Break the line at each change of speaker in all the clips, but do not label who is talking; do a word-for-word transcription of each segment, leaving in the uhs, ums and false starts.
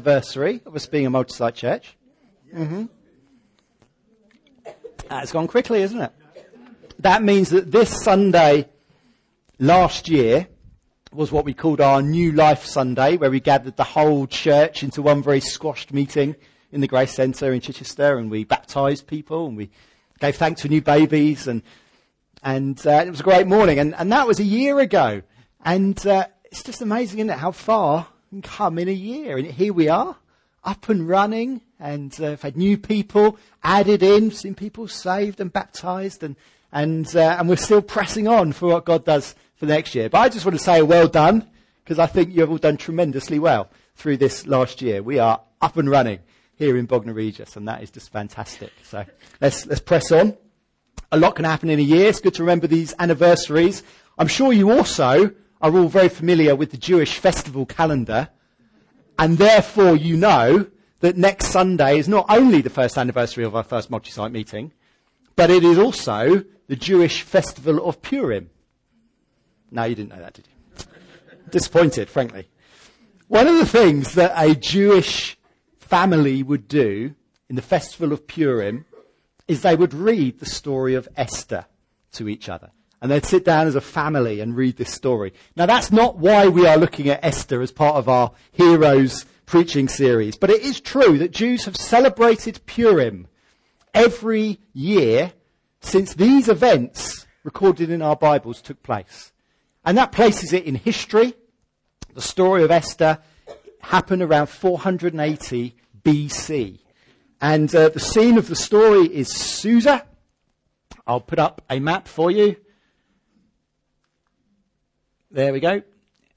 anniversary of us being a multi-site church. Mm-hmm. That's gone quickly, isn't it? That means that this Sunday last year was what we called our New Life Sunday, where we gathered the whole church into one very squashed meeting in the Grace Centre in Chichester, and we baptised people, and we gave thanks for new babies, and and uh, it was a great morning. And, and that was a year ago. And uh, it's just amazing, isn't it, how far we can come in a year. And here we are, up and running, and uh, we've had new people added in, seen people saved and baptised, and and uh, and we're still pressing on for what God does for next year. But I just want to say well done, because I think you've all done tremendously well through this last year. We are up and running here in Bognor Regis, and that is just fantastic. So let's let's press on. A lot can happen in a year. It's good to remember these anniversaries. I'm sure you also are all very familiar with the Jewish festival calendar, and therefore you know that next Sunday is not only the first anniversary of our first multi-site meeting, but it is also the Jewish festival of Purim. No, you didn't know that, did you? Disappointed, frankly. One of the things that a Jewish family would do in the festival of Purim is they would read the story of Esther to each other. And they'd sit down as a family and read this story. Now, that's not why we are looking at Esther as part of our Heroes preaching series. But it is true that Jews have celebrated Purim every year since these events recorded in our Bibles took place. And that places it in history. The story of Esther happened around four hundred eighty B C. And uh, the scene of the story is Susa. I'll put up a map for you. There we go.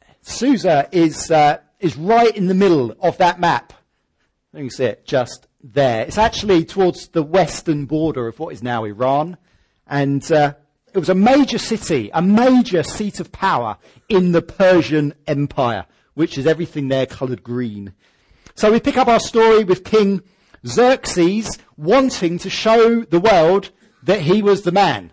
Susa is uh, is right in the middle of that map. You can see it just there. It's actually towards the western border of what is now Iran. And uh, it was a major city, a major seat of power in the Persian Empire, which is everything there coloured green. So we pick up our story with King Xerxes wanting to show the world that he was the man.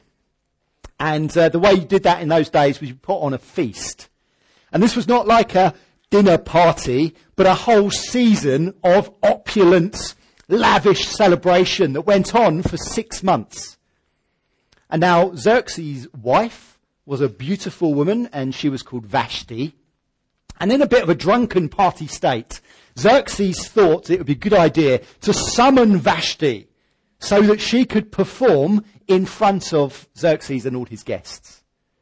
And uh, the way you did that in those days was you put on a feast. And this was not like a dinner party, but a whole season of opulent, lavish celebration that went on for six months. And now Xerxes' wife was a beautiful woman, and she was called Vashti. And in a bit of a drunken party state, Xerxes thought it would be a good idea to summon Vashti so that she could perform in front of Xerxes and all his guests.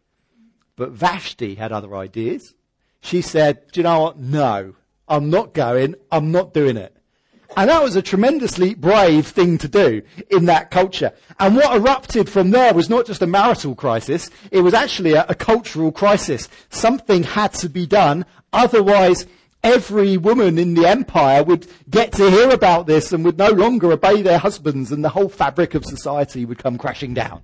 But Vashti had other ideas. She said, do you know what? No, I'm not going. I'm not doing it. And that was a tremendously brave thing to do in that culture. And what erupted from there was not just a marital crisis. It was actually a, a cultural crisis. Something had to be done. Otherwise, every woman in the empire would get to hear about this and would no longer obey their husbands, and the whole fabric of society would come crashing down.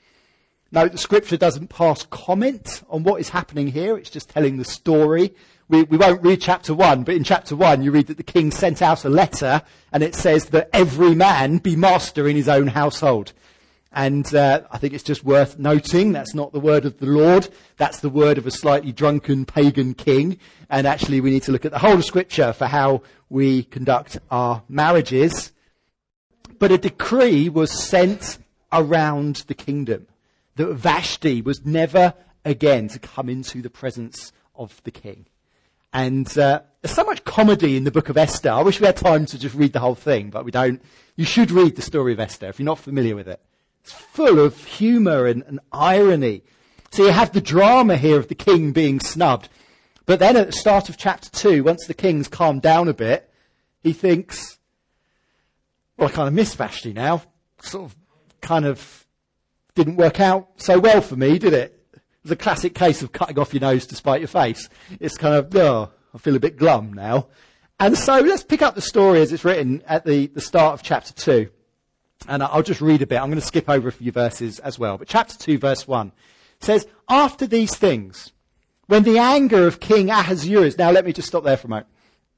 No, the scripture doesn't pass comment on what is happening here. It's just telling the story. We, we won't read chapter one, but in chapter one you read that the king sent out a letter, and it says that every man be master in his own household. And uh, I think it's just worth noting that's not the word of the Lord. That's the word of a slightly drunken pagan king. And actually we need to look at the whole of Scripture for how we conduct our marriages. But a decree was sent around the kingdom that Vashti was never again to come into the presence of the king. And uh, there's so much comedy in the book of Esther. I wish we had time to just read the whole thing, but we don't. You should read the story of Esther if you're not familiar with it. It's full of humour and, and irony. So you have the drama here of the king being snubbed. But then at the start of chapter two, once the king's calmed down a bit, he thinks, well, I kind of miss Vashti now. Sort of, kind of didn't work out so well for me, did it? It was a classic case of cutting off your nose to spite your face. It's kind of, oh, I feel a bit glum now. And so let's pick up the story as it's written at the, the start of chapter two. And I'll just read a bit. I'm going to skip over a few verses as well. But chapter two, verse one says, after these things, when the anger of King Ahasuerus... Now, let me just stop there for a moment.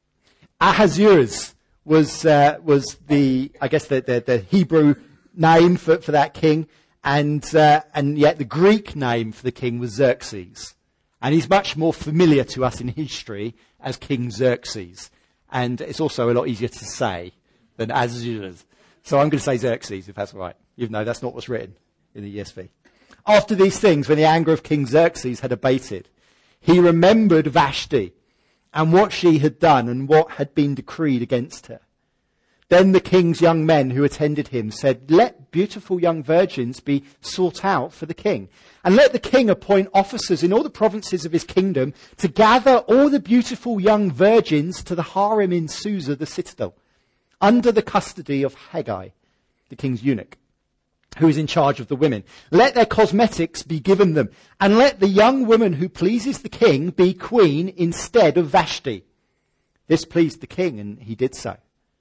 Ahasuerus was uh, was the, I guess, the, the, the Hebrew name for, for that king. And uh, and yet the Greek name for the king was Xerxes. And he's much more familiar to us in history as King Xerxes. And it's also a lot easier to say than Ahasuerus. So I'm going to say Xerxes, if that's all right, even though that's not what's written in the E S V. After these things, when the anger of King Xerxes had abated, he remembered Vashti and what she had done and what had been decreed against her. Then the king's young men who attended him said, let beautiful young virgins be sought out for the king, and let the king appoint officers in all the provinces of his kingdom to gather all the beautiful young virgins to the harem in Susa, the citadel, under the custody of Haggai, the king's eunuch, who is in charge of the women. Let their cosmetics be given them, and let the young woman who pleases the king be queen instead of Vashti. This pleased the king, and he did so.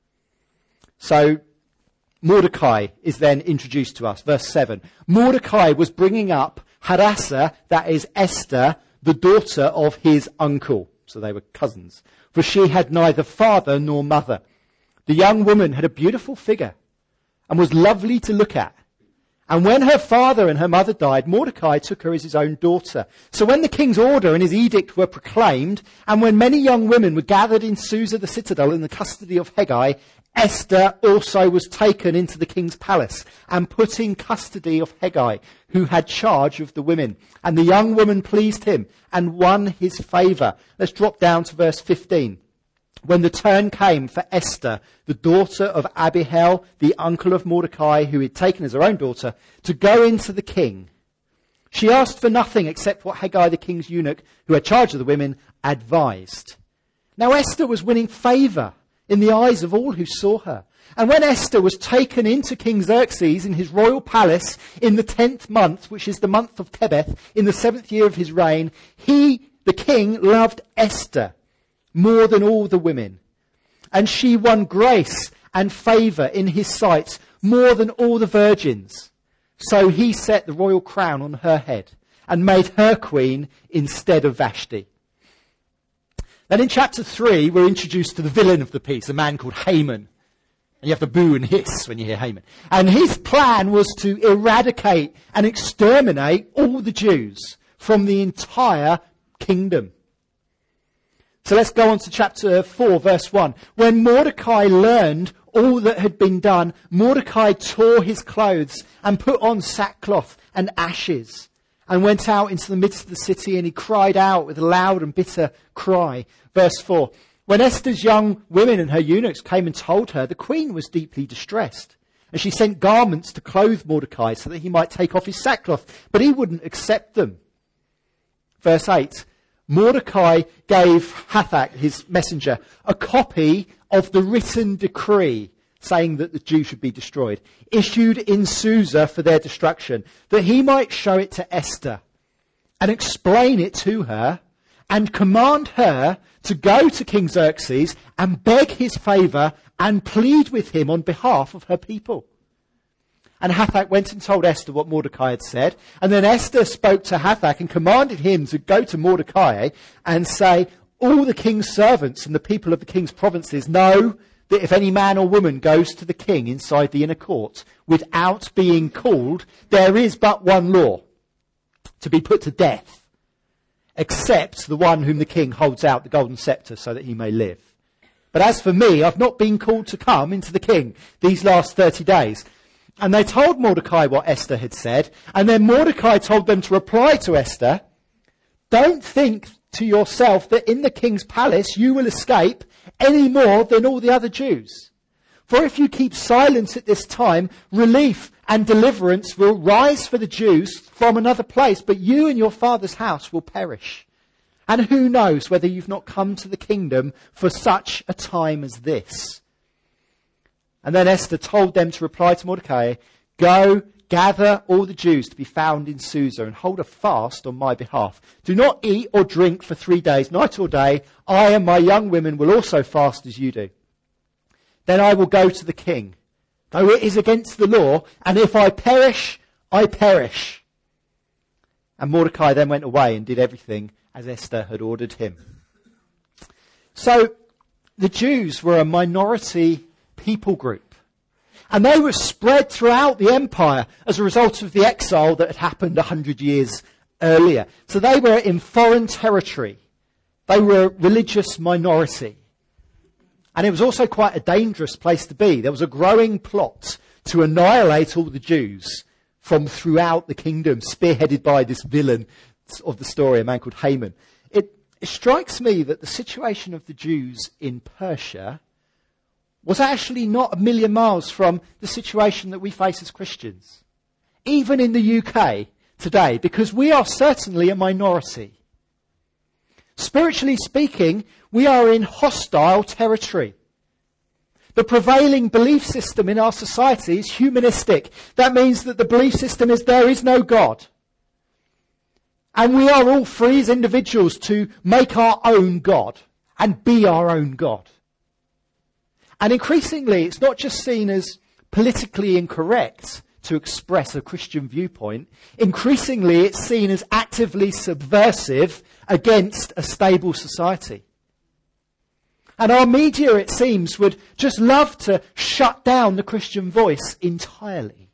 So Mordecai is then introduced to us. Verse seven. Mordecai was bringing up Hadassah, that is Esther, the daughter of his uncle. So they were cousins. For she had neither father nor mother. The young woman had a beautiful figure and was lovely to look at. And when her father and her mother died, Mordecai took her as his own daughter. So when the king's order and his edict were proclaimed, and when many young women were gathered in Susa the citadel in the custody of Haggai, Esther also was taken into the king's palace and put in custody of Haggai, who had charge of the women. And the young woman pleased him and won his favour. Let's drop down to verse fifteen. When the turn came for Esther, the daughter of Abihail, the uncle of Mordecai, who he'd taken as her own daughter, to go into the king, she asked for nothing except what Haggai, the king's eunuch, who had charge of the women, advised. Now Esther was winning favour in the eyes of all who saw her. And when Esther was taken into King Xerxes in his royal palace in the tenth month, which is the month of Tebeth, in the seventh year of his reign, he, the king, loved Esther more than all the women. And she won grace and favour in his sight more than all the virgins. So he set the royal crown on her head and made her queen instead of Vashti. Then in chapter three, we're introduced to the villain of the piece, a man called Haman. And you have to boo and hiss when you hear Haman. And his plan was to eradicate and exterminate all the Jews from the entire kingdom. So let's go on to chapter four, verse one. When Mordecai learned all that had been done, Mordecai tore his clothes and put on sackcloth and ashes and went out into the midst of the city, and he cried out with a loud and bitter cry. Verse four. When Esther's young women and her eunuchs came and told her, the queen was deeply distressed. And she sent garments to clothe Mordecai so that he might take off his sackcloth, but he wouldn't accept them. Verse eight. Mordecai gave Hathach, his messenger, a copy of the written decree saying that the Jews should be destroyed, issued in Susa for their destruction, that he might show it to Esther and explain it to her and command her to go to King Xerxes and beg his favour and plead with him on behalf of her people. And Hathach went and told Esther what Mordecai had said. And then Esther spoke to Hathach and commanded him to go to Mordecai and say, all the king's servants and the people of the king's provinces know that if any man or woman goes to the king inside the inner court without being called, there is but one law, to be put to death, except the one whom the king holds out the golden scepter so that he may live. But as for me, I've not been called to come into the king these last thirty days. And they told Mordecai what Esther had said. And then Mordecai told them to reply to Esther, don't think to yourself that in the king's palace you will escape any more than all the other Jews. For if you keep silent at this time, relief and deliverance will rise for the Jews from another place, but you and your father's house will perish. And who knows whether you've not come to the kingdom for such a time as this. And then Esther told them to reply to Mordecai, go, gather all the Jews to be found in Susa and hold a fast on my behalf. Do not eat or drink for three days, night or day. I and my young women will also fast as you do. Then I will go to the king, though it is against the law, and if I perish, I perish. And Mordecai then went away and did everything as Esther had ordered him. So the Jews were a minority people group. And they were spread throughout the empire as a result of the exile that had happened a hundred years earlier. So they were in foreign territory. They were a religious minority. And it was also quite a dangerous place to be. There was a growing plot to annihilate all the Jews from throughout the kingdom, spearheaded by this villain of the story, a man called Haman. It, it strikes me that the situation of the Jews in Persia was actually not a million miles from the situation that we face as Christians, even in the U K today, because we are certainly a minority. Spiritually speaking, we are in hostile territory. The prevailing belief system in our society is humanistic. That means that the belief system is there is no God. And we are all free as individuals to make our own God and be our own God. And increasingly, it's not just seen as politically incorrect to express a Christian viewpoint. Increasingly, it's seen as actively subversive against a stable society. And our media, it seems, would just love to shut down the Christian voice entirely.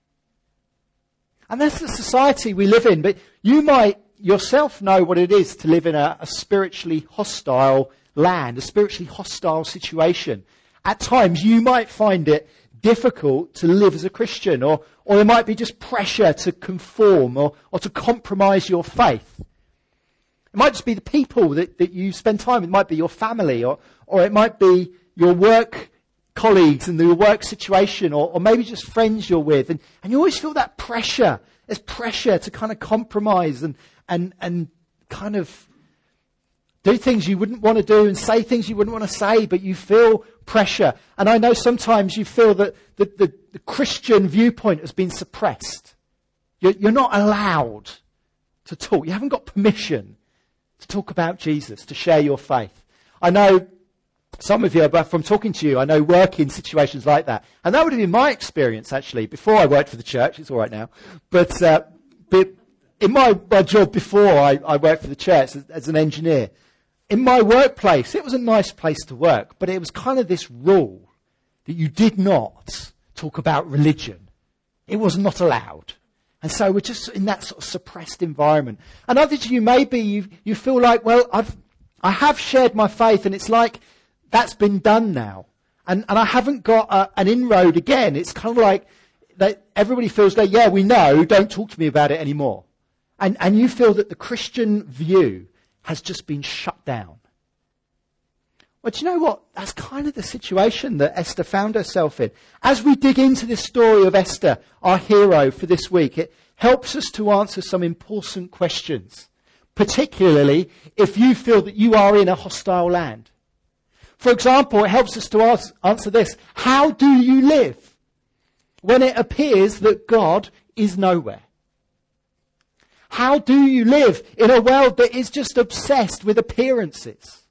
And that's the society we live in. But you might yourself know what it is to live in a, a spiritually hostile land, a spiritually hostile situation. At times, you might find it difficult to live as a Christian, or, or there might be just pressure to conform or, or to compromise your faith. It might just be the people that, that you spend time with. It might be your family, or, or it might be your work colleagues and the work situation, or, or maybe just friends you're with. And, and you always feel that pressure. There's pressure to kind of compromise and, and, and kind of do things you wouldn't want to do and say things you wouldn't want to say, but you feel pressure. And I know sometimes you feel that the, the, the Christian viewpoint has been suppressed. You're, you're not allowed to talk. You haven't got permission to talk about Jesus, to share your faith. I know some of you, but from talking to you, I know work in situations like that. And that would have been my experience, actually, before I worked for the church. It's all right now. But, uh, but in my, my job before I, I worked for the church as, as an engineer, in my workplace, it was a nice place to work, but it was kind of this rule that you did not talk about religion. It was not allowed. And so we're just in that sort of suppressed environment. And others of you, maybe you, you feel like, well, I've, I have shared my faith, and it's like that's been done now. And, and I haven't got a, an inroad again. It's kind of like that everybody feels like, yeah, we know, don't talk to me about it anymore. And, and you feel that the Christian view has just been shut down. Well, do you know what? That's kind of the situation that Esther found herself in. As we dig into this story of Esther, our hero for this week, it helps us to answer some important questions, particularly if you feel that you are in a hostile land. For example, it helps us to ask, answer this: how do you live when it appears that God is nowhere? How do you live in a world that is just obsessed with appearances?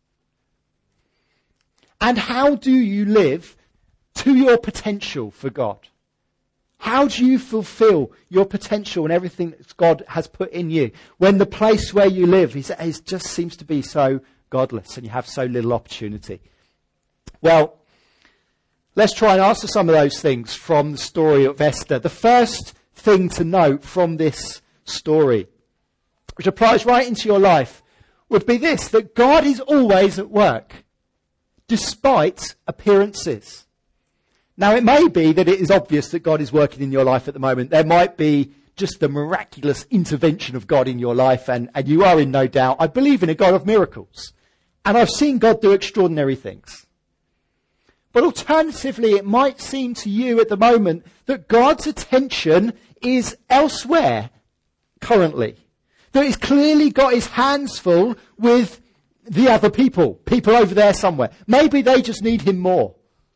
And how do you live to your potential for God? How do you fulfill your potential and everything that God has put in you when the place where you live is, is just seems to be so godless and you have so little opportunity? Well, let's try and answer some of those things from the story of Esther. The first thing to note from this story, which applies right into your life, would be this: that God is always at work, despite appearances. Now, it may be that it is obvious that God is working in your life at the moment. There might be just the miraculous intervention of God in your life, and, and you are in no doubt. I believe in a God of miracles, and I've seen God do extraordinary things. But alternatively, it might seem to you at the moment that God's attention is elsewhere currently. That he's clearly got his hands full with the other people, people over there somewhere. Maybe they just need him more.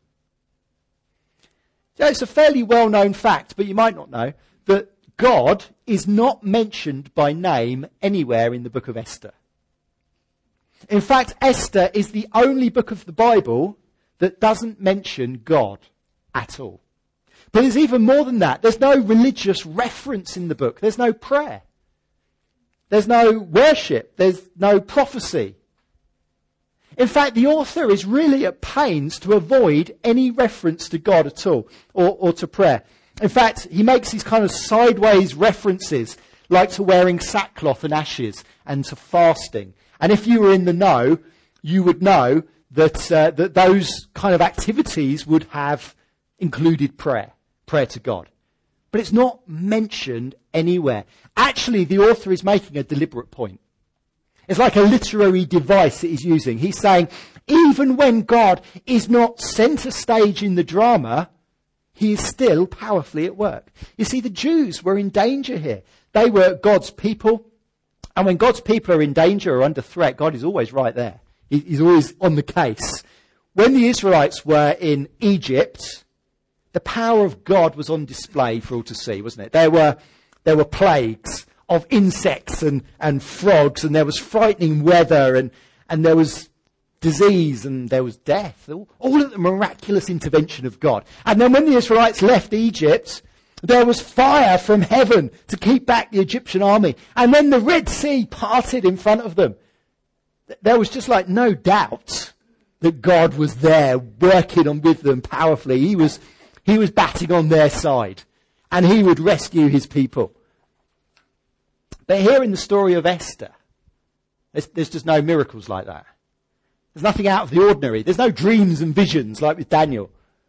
Yeah, it's a fairly well-known fact, but you might not know, that God is not mentioned by name anywhere in the book of Esther. In fact, Esther is the only book of the Bible that doesn't mention God at all. But there's even more than that. There's no religious reference in the book. There's no prayer. There's no worship. There's no prophecy. In fact, the author is really at pains to avoid any reference to God at all, or, or to prayer. In fact, he makes these kind of sideways references, like to wearing sackcloth and ashes and to fasting. And if you were in the know, you would know that, uh, that those kind of activities would have included prayer, prayer to God. But it's not mentioned anywhere. Actually, the author is making a deliberate point. It's like a literary device that he's using. He's saying, even when God is not centre stage in the drama, he is still powerfully at work. You see, the Jews were in danger here. They were God's people. And when God's people are in danger or under threat, God is always right there. He's always on the case. When the Israelites were in Egypt, the power of God was on display for all to see, wasn't it? There were, there were plagues of insects and, and frogs, and there was frightening weather, and, and there was disease, and there was death. All, all of the miraculous intervention of God. And then when the Israelites left Egypt, there was fire from heaven to keep back the Egyptian army. And then the Red Sea parted in front of them. There was just like no doubt that God was there working on with them powerfully. He was, he was batting on their side, and he would rescue his people. But here in the story of Esther, there's, there's just no miracles like that. There's nothing out of the ordinary. There's no dreams and visions like with Daniel.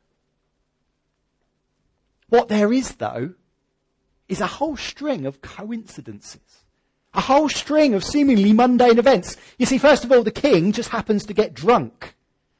What there is, though, is a whole string of coincidences. A whole string of seemingly mundane events. You see, first of all, the king just happens to get drunk.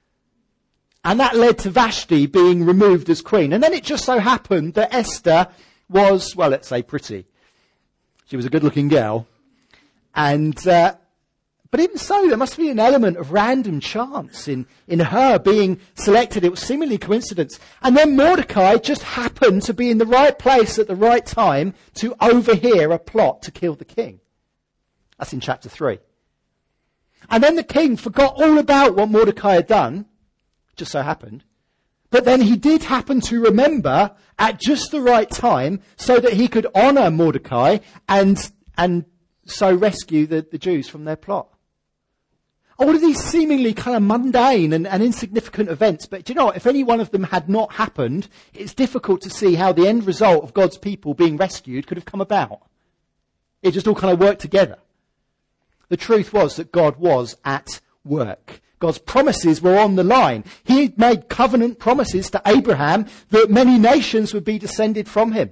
And that led to Vashti being removed as queen. And then it just so happened that Esther was, well, let's say pretty. She was a good-looking girl. And, uh, but even so, there must be an element of random chance in, in her being selected. It was seemingly coincidence. And then Mordecai just happened to be in the right place at the right time to overhear a plot to kill the king. That's in chapter three. And then the king forgot all about what Mordecai had done, just so happened. But then he did happen to remember at just the right time so that he could honour Mordecai and, and so rescue the, the Jews from their plot. All of these seemingly kind of mundane and, and insignificant events, but do you know what? If any one of them had not happened, it's difficult to see how the end result of God's people being rescued could have come about. It just all kind of worked together. The truth was that God was at work. God's promises were on the line. He had made covenant promises to Abraham that many nations would be descended from him.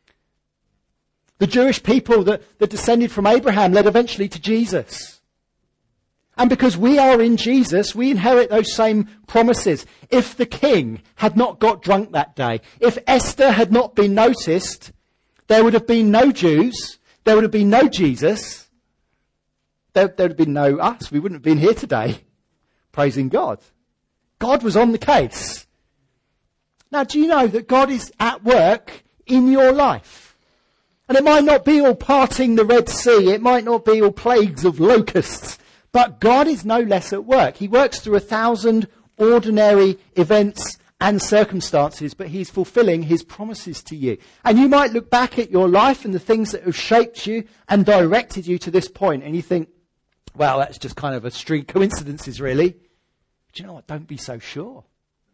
The Jewish people that, that descended from Abraham led eventually to Jesus. And because we are in Jesus, we inherit those same promises. If the king had not got drunk that day, if Esther had not been noticed, there would have been no Jews, there would have been no Jesus, there, there would have been no us. We wouldn't have been here today praising God. God was on the case. Now, do you know that God is at work in your life? And it might not be all parting the Red Sea, it might not be all plagues of locusts, but God is no less at work. He works through a thousand ordinary events and circumstances, but he's fulfilling his promises to you. And you might look back at your life and the things that have shaped you and directed you to this point, and you think, well, that's just kind of a string of coincidences, really. But you know what? Don't be so sure.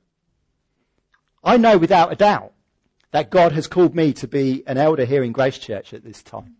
I know without a doubt that God has called me to be an elder here in Grace Church at this time.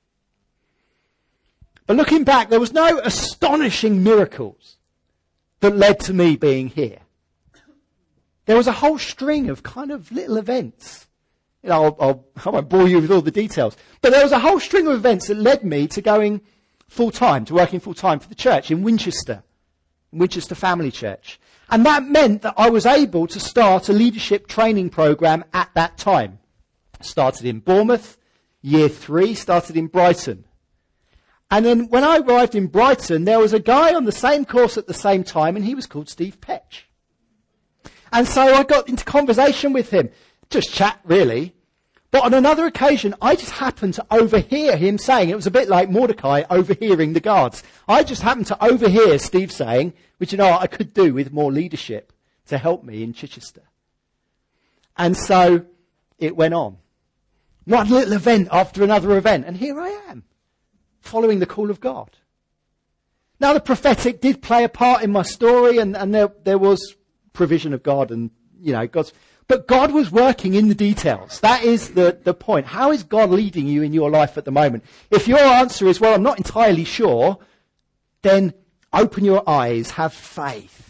But looking back, there was no astonishing miracles that led to me being here. There was a whole string of kind of little events. You know, I'll, I'll, I won't bore you with all the details. But there was a whole string of events that led me to going full-time, to working full-time for the church in Winchester, in Winchester Family Church. And that meant that I was able to start a leadership training program at that time. Started in Bournemouth, year three, started in Brighton. And then when I arrived in Brighton, there was a guy on the same course at the same time, and he was called Steve Petch. And so I got into conversation with him, just chat really. But on another occasion, I just happened to overhear him saying, it was a bit like Mordecai overhearing the guards. I just happened to overhear Steve saying, which you know what I could do with more leadership to help me in Chichester. And so it went on. One little event after another event. And here I am, following the call of God. Now the prophetic did play a part in my story, and, and there, there was provision of God and, you know, God's... But God was working in the details. That is the, the point. How is God leading you in your life at the moment? If your answer is, well, I'm not entirely sure, then open your eyes, have faith.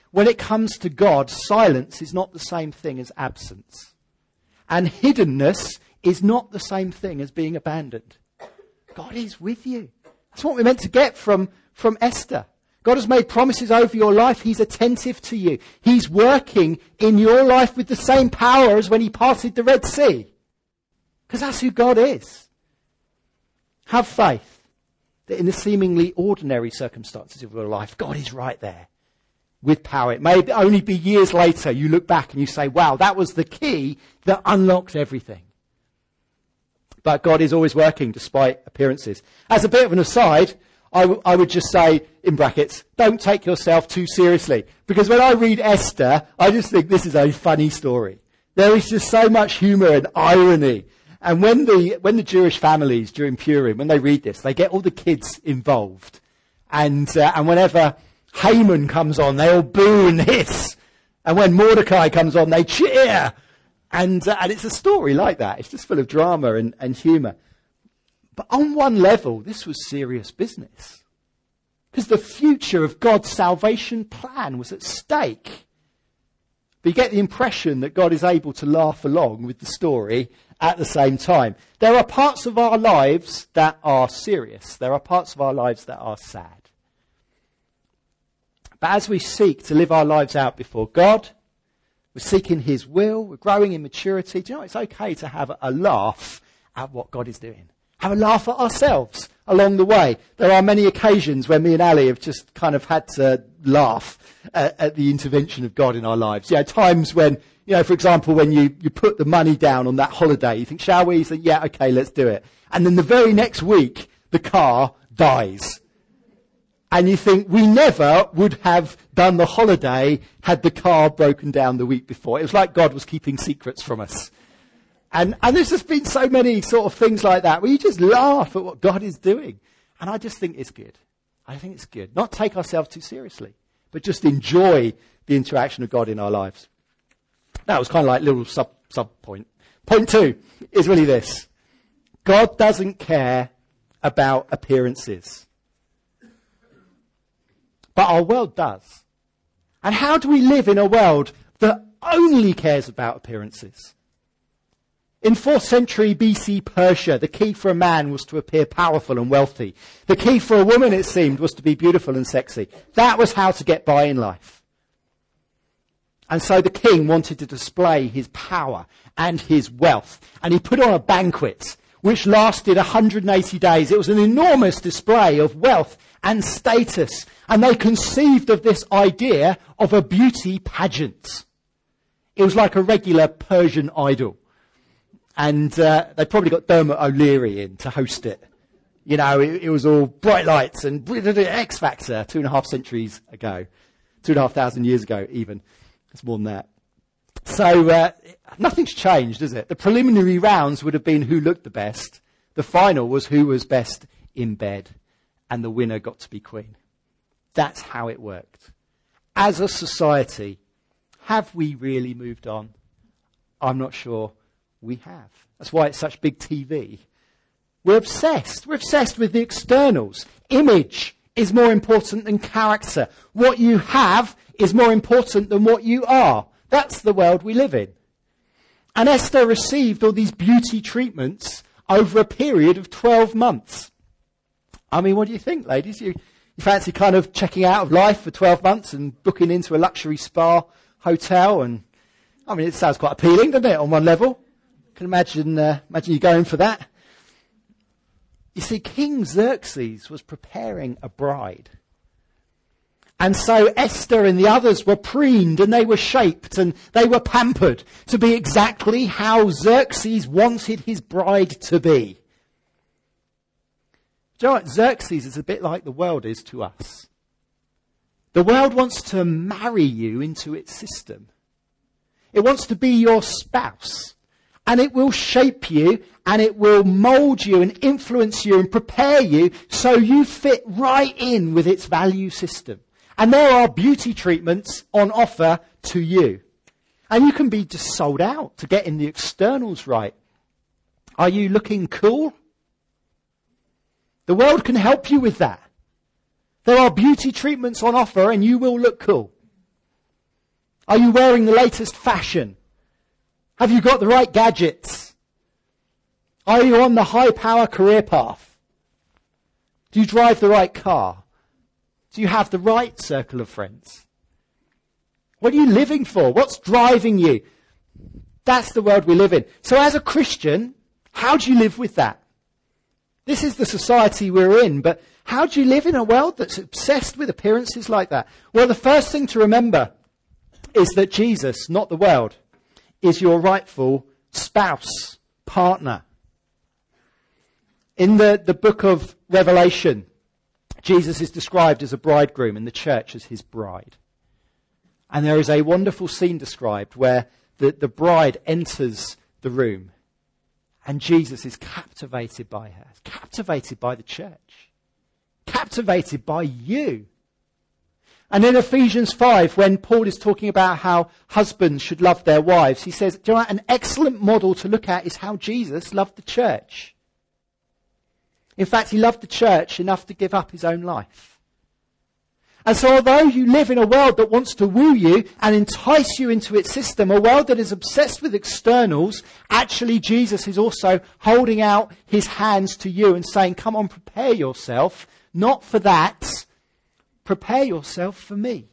when it comes to God, silence is not the same thing as absence. And hiddenness is not the same thing as being abandoned. God is with you. That's what we're meant to get from, from Esther. God has made promises over your life. He's attentive to you. He's working in your life with the same power as when he parted the Red Sea. Because that's who God is. Have faith that in the seemingly ordinary circumstances of your life, God is right there with power. It may only be years later you look back and you say, wow, that was the key that unlocked everything. But God is always working despite appearances. As a bit of an aside, I, w- I would just say, in brackets, don't take yourself too seriously. Because when I read Esther, I just think this is a funny story. There is just so much humour and irony. And when the when the Jewish families during Purim, when they read this, they get all the kids involved. And uh, and whenever Haman comes on, they all boo and hiss. And when Mordecai comes on, they cheer. And, uh, and it's a story like that. It's just full of drama and, and humour. But on one level, this was serious business. Because the future of God's salvation plan was at stake. But you get the impression that God is able to laugh along with the story at the same time. There are parts of our lives that are serious. There are parts of our lives that are sad. But as we seek to live our lives out before God, we're seeking his will, we're growing in maturity. Do you know, it's okay to have a laugh at what God is doing. Have a laugh at ourselves along the way. There are many occasions when me and Ali have just kind of had to laugh at, at the intervention of God in our lives. You know, times when, you know, for example, when you, you put the money down on that holiday, you think, shall we? You think, yeah, okay, let's do it. And then the very next week, the car dies. And you think, we never would have done the holiday had the car broken down the week before. It was like God was keeping secrets from us. And, and there's just been so many sort of things like that where you just laugh at what God is doing. And I just think it's good. I think it's good. Not take ourselves too seriously, but just enjoy the interaction of God in our lives. That was kind of like a little sub, sub point. Point two is really this. God doesn't care about appearances. But our world does. And how do we live in a world that only cares about appearances? In fourth century B C Persia, the key for a man was to appear powerful and wealthy. The key for a woman, it seemed, was to be beautiful and sexy. That was how to get by in life. And so the king wanted to display his power and his wealth. And he put on a banquet which lasted one hundred eighty days. It was an enormous display of wealth and status. And they conceived of this idea of a beauty pageant. It was like a regular Persian Idol. And uh, they probably got Dermot O'Leary in to host it. You know, it, it was all bright lights and X Factor two and a half centuries ago. Two and a half thousand years ago, even. It's more than that. So uh, nothing's changed, is it? The preliminary rounds would have been who looked the best. The final was who was best in bed. And the winner got to be queen. That's how it worked. As a society, have we really moved on? I'm not sure we have. That's why it's such big T V. We're obsessed. We're obsessed with the externals. Image is more important than character. What you have is more important than what you are. That's the world we live in. And Esther received all these beauty treatments over a period of twelve months. I mean, what do you think, ladies? You, you fancy kind of checking out of life for twelve months and booking into a luxury spa hotel? And I mean, it sounds quite appealing, doesn't it, on one level? Can imagine, uh, imagine you going for that. You see, King Xerxes was preparing a bride. And so Esther and the others were preened and they were shaped and they were pampered to be exactly how Xerxes wanted his bride to be. Do you know what? Xerxes is a bit like the world is to us. The world wants to marry you into its system. It wants to be your spouse. And it will shape you and it will mould you and influence you and prepare you so you fit right in with its value system. And there are beauty treatments on offer to you. And you can be just sold out to getting the externals right. Are you looking cool? The world can help you with that. There are beauty treatments on offer and you will look cool. Are you wearing the latest fashion? Have you got the right gadgets? Are you on the high-power career path? Do you drive the right car? Do you have the right circle of friends? What are you living for? What's driving you? That's the world we live in. So as a Christian, how do you live with that? This is the society we're in, but how do you live in a world that's obsessed with appearances like that? Well, the first thing to remember is that Jesus, not the world, is your rightful spouse, partner. In the, the book of Revelation, Jesus is described as a bridegroom and the church as his bride. And there is a wonderful scene described where the, the bride enters the room and Jesus is captivated by her, captivated by the church, captivated by you. And in Ephesians five, when Paul is talking about how husbands should love their wives, he says, do you know what? An excellent model to look at is how Jesus loved the church. In fact, he loved the church enough to give up his own life. And so although you live in a world that wants to woo you and entice you into its system, a world that is obsessed with externals, actually Jesus is also holding out his hands to you and saying, come on, prepare yourself, not for that, prepare yourself for me.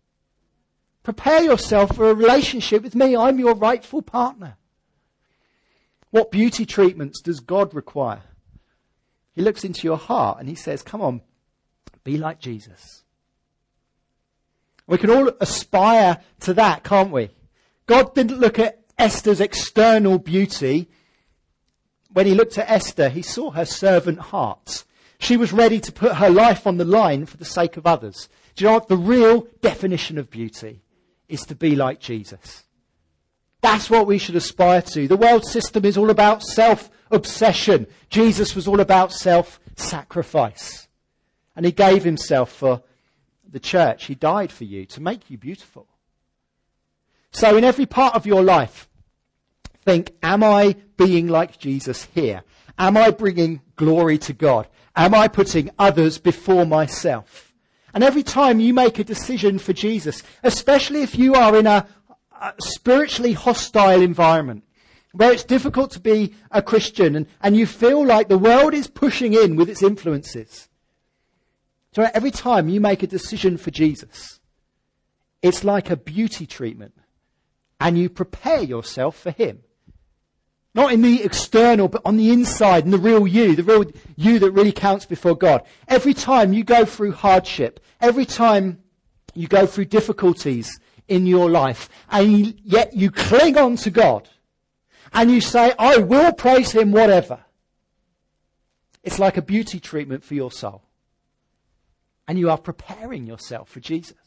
Prepare yourself for a relationship with me. I'm your rightful partner. What beauty treatments does God require? He looks into your heart and he says, come on, be like Jesus. We can all aspire to that, can't we? God didn't look at Esther's external beauty. When he looked at Esther, he saw her servant heart. She was ready to put her life on the line for the sake of others. Do you know what? The real definition of beauty is to be like Jesus. That's what we should aspire to. The world system is all about self-obsession. Jesus was all about self-sacrifice. And he gave himself for the church. He died for you to make you beautiful. So in every part of your life, think, am I being like Jesus here? Am I bringing glory to God? Am I putting others before myself? And every time you make a decision for Jesus, especially if you are in a, a spiritually hostile environment, where it's difficult to be a Christian and, and you feel like the world is pushing in with its influences, so every time you make a decision for Jesus, it's like a beauty treatment and you prepare yourself for him. Not in the external, but on the inside, and the real you, the real you that really counts before God. Every time you go through hardship, every time you go through difficulties in your life, and yet you cling on to God, and you say, I will praise him whatever. It's like a beauty treatment for your soul. And you are preparing yourself for Jesus.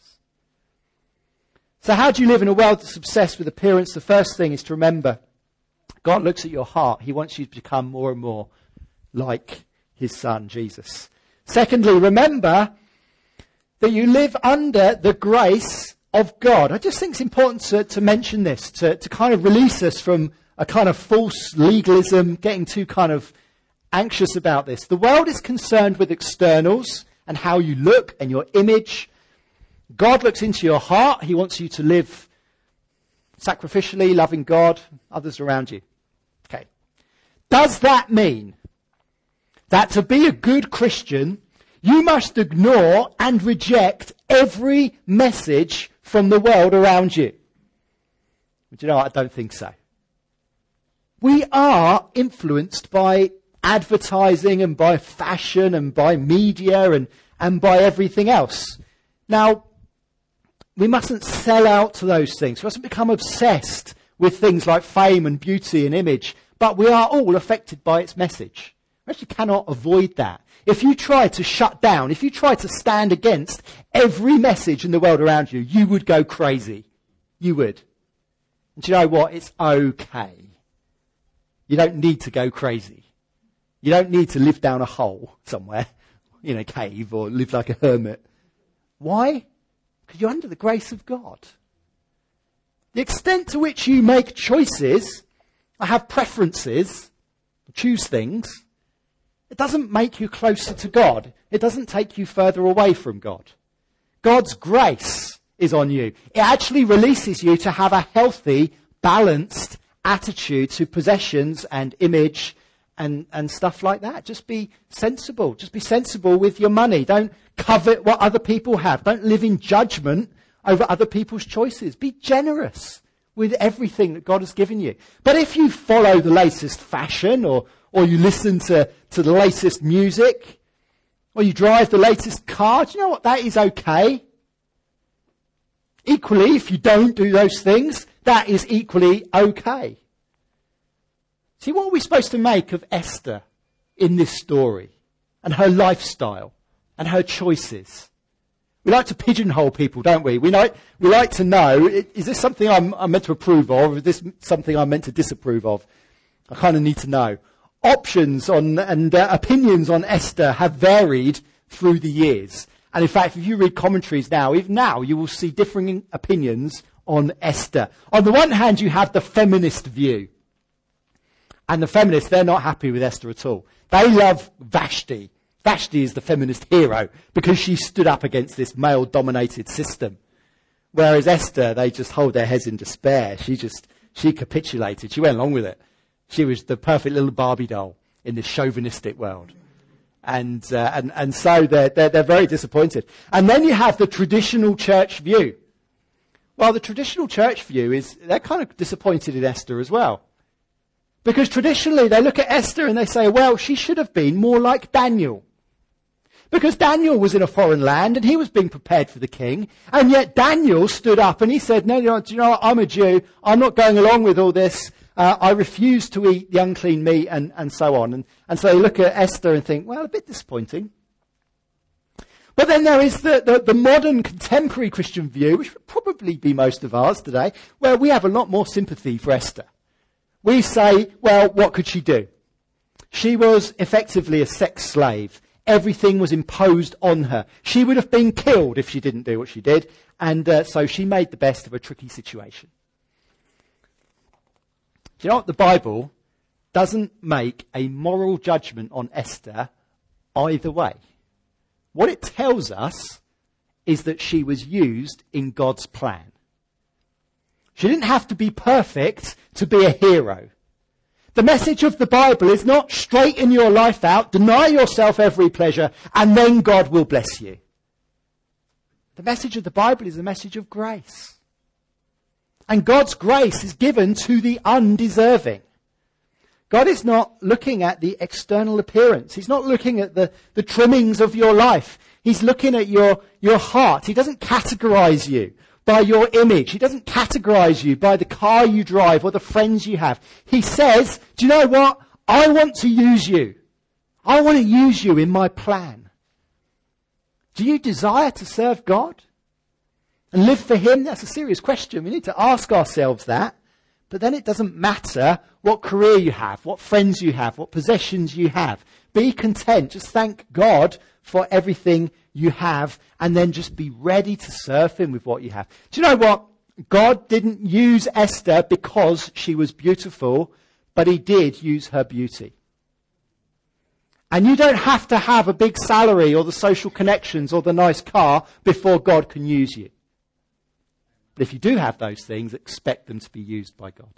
So how do you live in a world that's obsessed with appearance? The first thing is to remember, God looks at your heart. He wants you to become more and more like his son, Jesus. Secondly, remember that you live under the grace of God. I just think it's important to, to mention this, to, to kind of release us from a kind of false legalism, getting too kind of anxious about this. The world is concerned with externals and how you look and your image. God looks into your heart. He wants you to live sacrificially, loving God, others around you. Okay. Does that mean that to be a good Christian, you must ignore and reject every message from the world around you? But you know what? I don't think so. We are influenced by advertising and by fashion and by media and, and by everything else. Now, we mustn't sell out to those things. We mustn't become obsessed with things like fame and beauty and image. But we are all affected by its message. We actually cannot avoid that. If you try to shut down, if you try to stand against every message in the world around you, you would go crazy. You would. And do you know what? It's okay. You don't need to go crazy. You don't need to live down a hole somewhere, in a cave, or live like a hermit. Why? Because you're under the grace of God. The extent to which you make choices, or have preferences, choose things, it doesn't make you closer to God. It doesn't take you further away from God. God's grace is on you. It actually releases you to have a healthy, balanced attitude to possessions and image and, and stuff like that. Just be sensible. Just be sensible with your money. Don't covet what other people have. Don't live in judgment over other people's choices. Be generous with everything that God has given you. But if you follow the latest fashion, or, or you listen to, to the latest music, or you drive the latest car, do you know what? That is okay. Equally, if you don't do those things, that is equally okay. See, what are we supposed to make of Esther in this story and her lifestyle and her choices? We like to pigeonhole people, don't we? We like, we like to know, is this something I'm, I'm meant to approve of, or is this something I'm meant to disapprove of? I kind of need to know. Options on and uh, opinions on Esther have varied through the years. And in fact, if you read commentaries now, even now, you will see differing opinions on Esther. On the one hand, you have the feminist view. And the feminists, they're not happy with Esther at all. They love Vashti. Vashti is the feminist hero because she stood up against this male-dominated system. Whereas Esther, they just hold their heads in despair. She just, she capitulated. She went along with it. She was the perfect little Barbie doll in this chauvinistic world. And, uh, and, and so they're, they're, they're very disappointed. And then you have the traditional church view. Well, the traditional church view is, they're kind of disappointed in Esther as well. Because traditionally they look at Esther and they say, well, she should have been more like Daniel. Because Daniel was in a foreign land and he was being prepared for the king. And yet Daniel stood up and he said, no, no, do you know what? I'm a Jew. I'm not going along with all this. Uh, I refuse to eat the unclean meat and, and so on. And, and so they look at Esther and think, well, a bit disappointing. But then there is the, the, the modern contemporary Christian view, which would probably be most of ours today, where we have a lot more sympathy for Esther. We say, well, what could she do? She was effectively a sex slave. Everything was imposed on her. She would have been killed if she didn't do what she did. And uh, so she made the best of a tricky situation. Do you know what? The Bible doesn't make a moral judgment on Esther either way. What it tells us is that she was used in God's plan. She didn't have to be perfect to be a hero. The message of the Bible is not straighten your life out, deny yourself every pleasure, and then God will bless you. The message of the Bible is a message of grace. And God's grace is given to the undeserving. God is not looking at the external appearance. He's not looking at the, the trimmings of your life. He's looking at your, your heart. He doesn't categorize you by your image. He doesn't categorize you by the car you drive or the friends you have. He says, do you know what? I want to use you. I want to use you in my plan. Do you desire to serve God and live for him? That's a serious question. We need to ask ourselves that. But then it doesn't matter what career you have, what friends you have, what possessions you have. Be content. Just thank God for everything you have, and then just be ready to serve him with what you have. Do you know what? God didn't use Esther because she was beautiful, but he did use her beauty. And you don't have to have a big salary or the social connections or the nice car before God can use you. But if you do have those things, expect them to be used by God.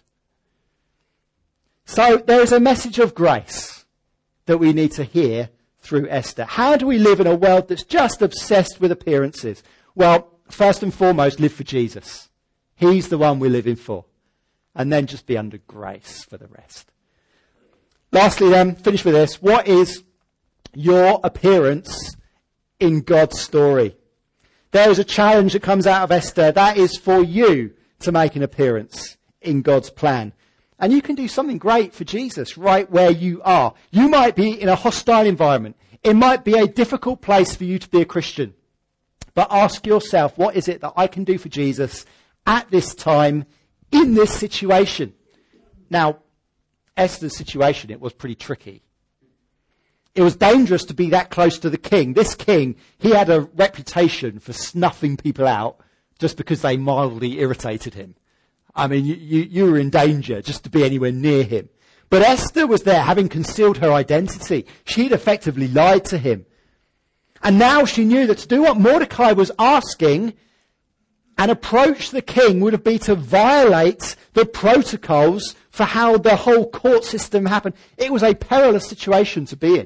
So there is a message of grace that we need to hear through Esther. How do we live in a world that's just obsessed with appearances? Well, first and foremost, live for Jesus. He's the one we're living for. And then just be under grace for the rest. Lastly then, finish with this. What is your appearance in God's story? There is a challenge that comes out of Esther. That is for you to make an appearance in God's plan. And you can do something great for Jesus right where you are. You might be in a hostile environment. It might be a difficult place for you to be a Christian. But ask yourself, what is it that I can do for Jesus at this time, in this situation? Now, Esther's situation, it was pretty tricky. It was dangerous to be that close to the king. This king, he had a reputation for snuffing people out just because they mildly irritated him. I mean, you, you, you were in danger just to be anywhere near him. But Esther was there, having concealed her identity. She'd effectively lied to him. And now she knew that to do what Mordecai was asking and approach the king would have been to violate the protocols for how the whole court system happened. It was a perilous situation to be in.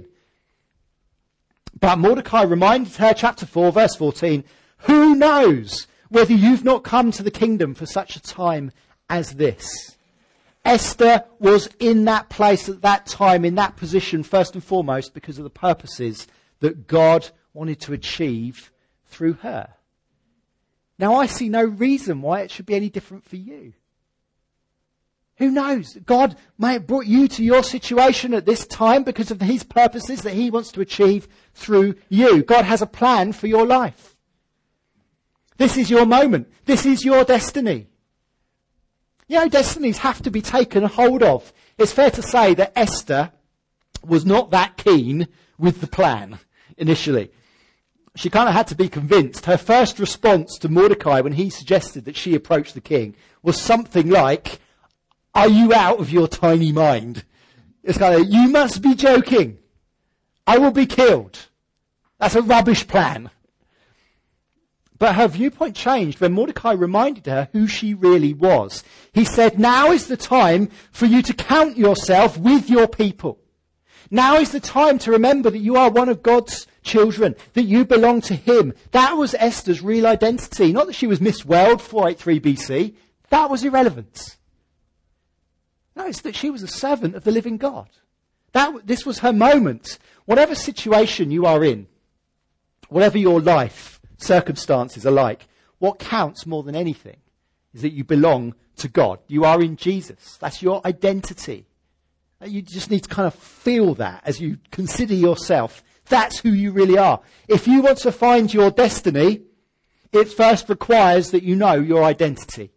But Mordecai reminded her, chapter four, verse fourteen, who knows whether you've not come to the kingdom for such a time as this? Esther was in that place at that time, in that position, first and foremost, because of the purposes that God wanted to achieve through her. Now, I see no reason why it should be any different for you. Who knows? God may have brought you to your situation at this time because of his purposes that he wants to achieve through you. God has a plan for your life. This is your moment. This is your destiny. You know, destinies have to be taken hold of. It's fair to say that Esther was not that keen with the plan initially. She kind of had to be convinced. Her first response to Mordecai when he suggested that she approach the king was something like, are you out of your tiny mind? It's kind of, you must be joking. I will be killed. That's a rubbish plan. But her viewpoint changed when Mordecai reminded her who she really was. He said, now is the time for you to count yourself with your people. Now is the time to remember that you are one of God's children, that you belong to him. That was Esther's real identity. Not that she was Miss World four eighty-three B C. That was irrelevant. No, it's that she was a servant of the living God. That, this was her moment. Whatever situation you are in, whatever your life circumstances are like, what counts more than anything is that you belong to God. You are in Jesus. That's your identity. You just need to kind of feel that as you consider yourself. That's who you really are. If you want to find your destiny, it first requires that you know your identity.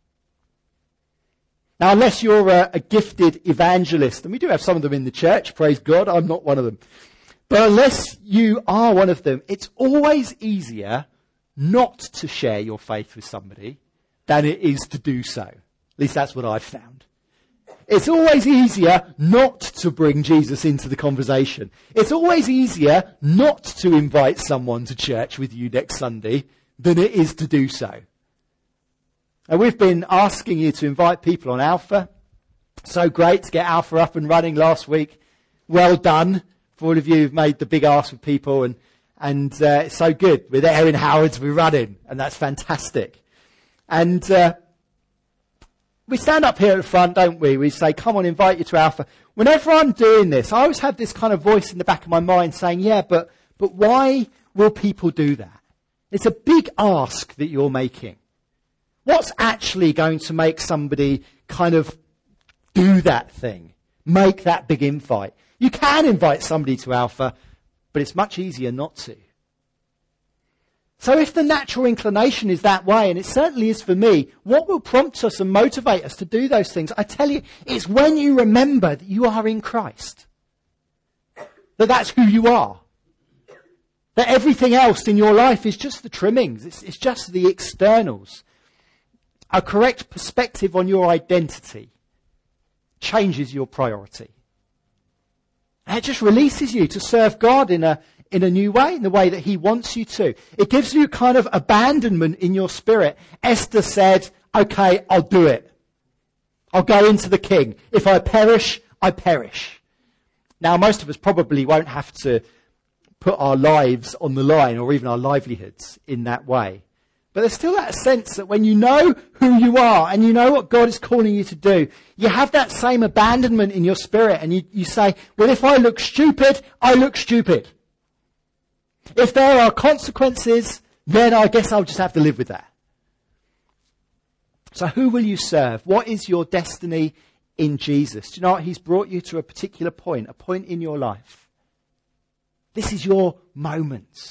Now, unless you're a, a gifted evangelist, and we do have some of them in the church, praise God, I'm not one of them. But unless you are one of them, it's always easier not to share your faith with somebody than it is to do so. At least that's what I've found. It's always easier not to bring Jesus into the conversation. It's always easier not to invite someone to church with you next Sunday than it is to do so. And we've been asking you to invite people on Alpha. So great to get Alpha up and running last week. Well done for all of you who've made the big ask with people. And, and uh, it's so good. We're there in Howard, we're running. And that's fantastic. And uh, we stand up here at the front, don't we? We say, come on, invite you to Alpha. Whenever I'm doing this, I always have this kind of voice in the back of my mind saying, yeah, but, but why will people do that? It's a big ask that you're making. What's actually going to make somebody kind of do that thing? Make that big invite? You can invite somebody to Alpha, but it's much easier not to. So if the natural inclination is that way, and it certainly is for me, what will prompt us and motivate us to do those things? I tell you, it's when you remember that you are in Christ. That that's who you are. That everything else in your life is just the trimmings. It's, it's just the externals. A correct perspective on your identity changes your priority. And it just releases you to serve God in a in a new way, in the way that he wants you to. It gives you kind of abandonment in your spirit. Esther said, okay, I'll do it. I'll go into the king. If I perish, I perish. Now, most of us probably won't have to put our lives on the line or even our livelihoods in that way. But there's still that sense that when you know who you are and you know what God is calling you to do, you have that same abandonment in your spirit and you, you say, well, if I look stupid, I look stupid. If there are consequences, then I guess I'll just have to live with that. So who will you serve? What is your destiny in Jesus? Do you know what? He's brought you to a particular point, a point in your life. This is your moment.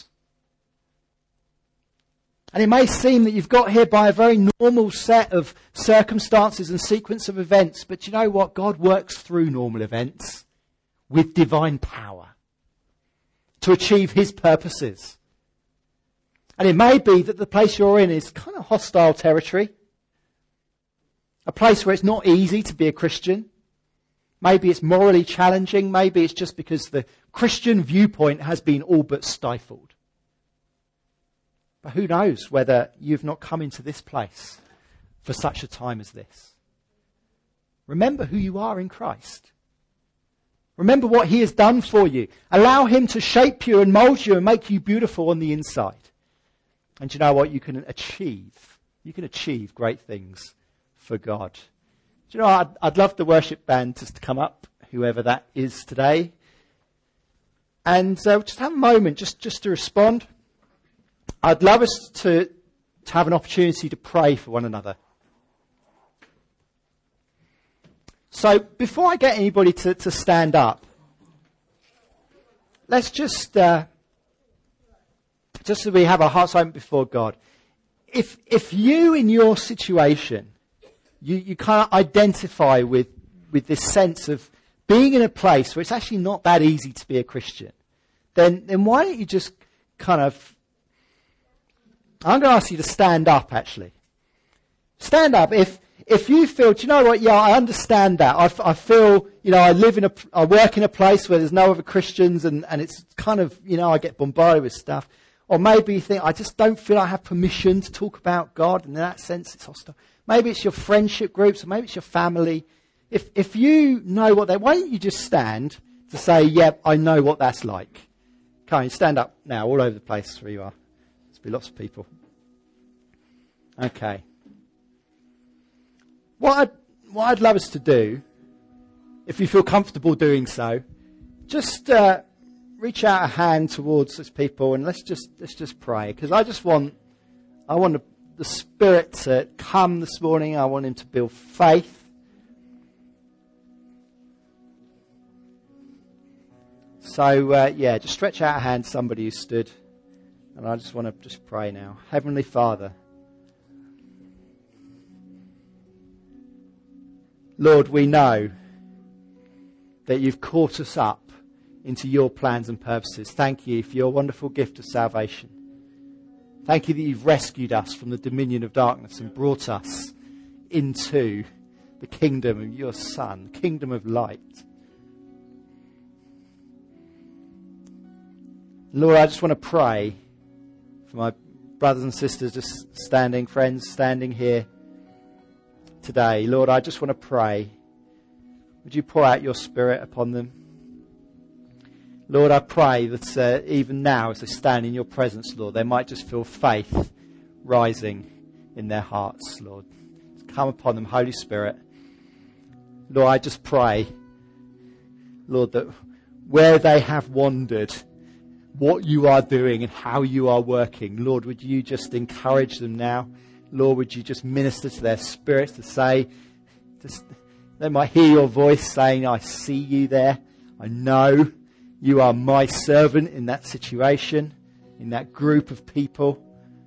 And it may seem that you've got here by a very normal set of circumstances and sequence of events, but you know what? God works through normal events with divine power to achieve his purposes. And it may be that the place you're in is kind of hostile territory, a place where it's not easy to be a Christian. Maybe it's morally challenging. Maybe it's just because the Christian viewpoint has been all but stifled. But who knows whether you've not come into this place for such a time as this. Remember who you are in Christ. Remember what he has done for you. Allow him to shape you and mould you and make you beautiful on the inside. And you know what? You can achieve. You can achieve great things for God. Do you know, I'd, I'd love the worship band just to come up, whoever that is today. And uh, just have a moment just, just to respond. I'd love us to, to have an opportunity to pray for one another. So before I get anybody to, to stand up, let's just, uh, just so we have our hearts open before God. If if you in your situation, you, you kind of identify with, with this sense of being in a place where it's actually not that easy to be a Christian, then then why don't you just kind of, I'm going to ask you to stand up actually. Stand up if if you feel, do you know what, yeah, I understand that. I, f- I feel, you know, I live in a, I work in a place where there's no other Christians and, and it's kind of, you know, I get bombarded with stuff. Or maybe you think, I just don't feel I have permission to talk about God, and in that sense it's hostile. Maybe it's your friendship groups, or maybe it's your family. If if you know what they, why don't you just stand to say, yep, yeah, I know what that's like. Come on, stand up now, all over the place where you are. There's be lots of people. Okay. What I'd, what I'd love us to do, if you feel comfortable doing so, just uh, reach out a hand towards those people and let's just let's just pray. Because I just want, I want the, the Spirit to come this morning. I want him to build faith. So uh, yeah, just stretch out a hand to somebody who stood, and I just want to just pray now. Heavenly Father, Lord, we know that you've caught us up into your plans and purposes. Thank you for your wonderful gift of salvation. Thank you that you've rescued us from the dominion of darkness and brought us into the kingdom of your Son, the kingdom of light. Lord, I just want to pray for my brothers and sisters just standing, friends standing here today. Lord, I just want to pray. Would you pour out your Spirit upon them? Lord, I pray that uh, even now as they stand in your presence, Lord, they might just feel faith rising in their hearts, Lord. Come upon them, Holy Spirit. Lord, I just pray, Lord, that where they have wandered, what you are doing and how you are working, Lord, would you just encourage them now? Lord, would you just minister to their spirits to say, just, they might hear your voice saying, I see you there. I know you are my servant in that situation, in that group of people.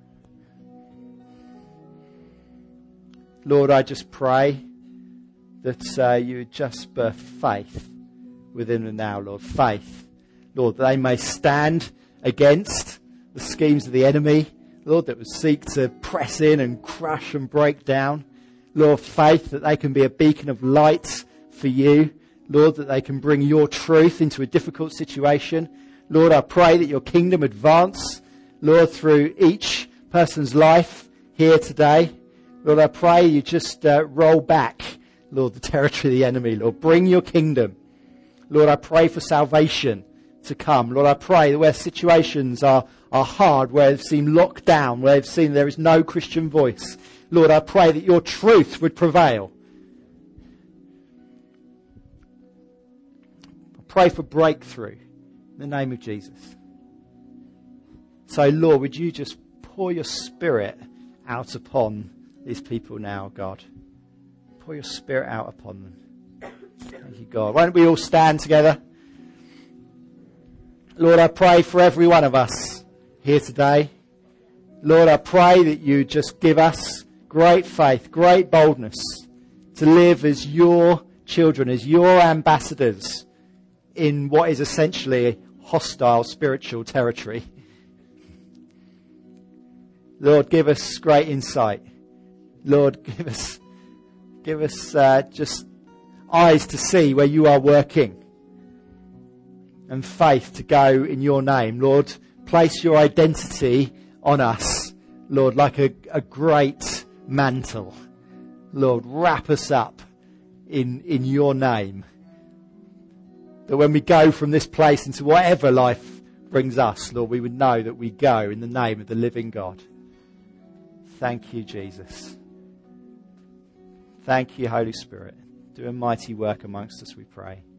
Lord, I just pray that uh, you would just birth faith within them now, Lord. Faith. Lord, that they may stand against the schemes of the enemy, Lord, that would seek to press in and crush and break down. Lord, faith that they can be a beacon of light for you. Lord, that they can bring your truth into a difficult situation. Lord, I pray that your kingdom advance, Lord, through each person's life here today. Lord, I pray you just uh, roll back, Lord, the territory of the enemy. Lord, bring your kingdom. Lord, I pray for salvation to come. Lord, I pray that where situations are, are hard, where they've seemed locked down, where they've seen there is no Christian voice, Lord, I pray that your truth would prevail. I pray for breakthrough in the name of Jesus. So, Lord, would you just pour your Spirit out upon these people now, God? Pour your Spirit out upon them. Thank you, God. Why don't we all stand together? Lord, I pray for every one of us here today. Lord, I pray that you just give us great faith, great boldness to live as your children, as your ambassadors in what is essentially hostile spiritual territory. Lord, give us great insight. Lord, give us, give us uh, just eyes to see where you are working, and faith to go in your name. Lord, place your identity on us Lord, like a, a great mantle. Lord, wrap us up in, in your name. That when we go from this place into whatever life brings us, Lord, we would know that we go in the name of the living God. Thank you, Jesus. Thank you, Holy Spirit. Do a mighty work amongst us, we pray.